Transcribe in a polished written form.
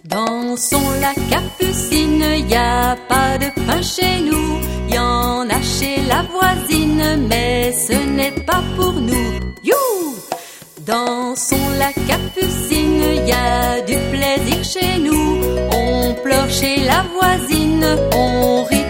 Dansons la capucine, y a pas de pain chez nous. Y en a chez la voisine, mais ce n'est pas pour nous. You! Dansons la capucine, y a du plaisir chez nous. On pleure chez la voisine, on rit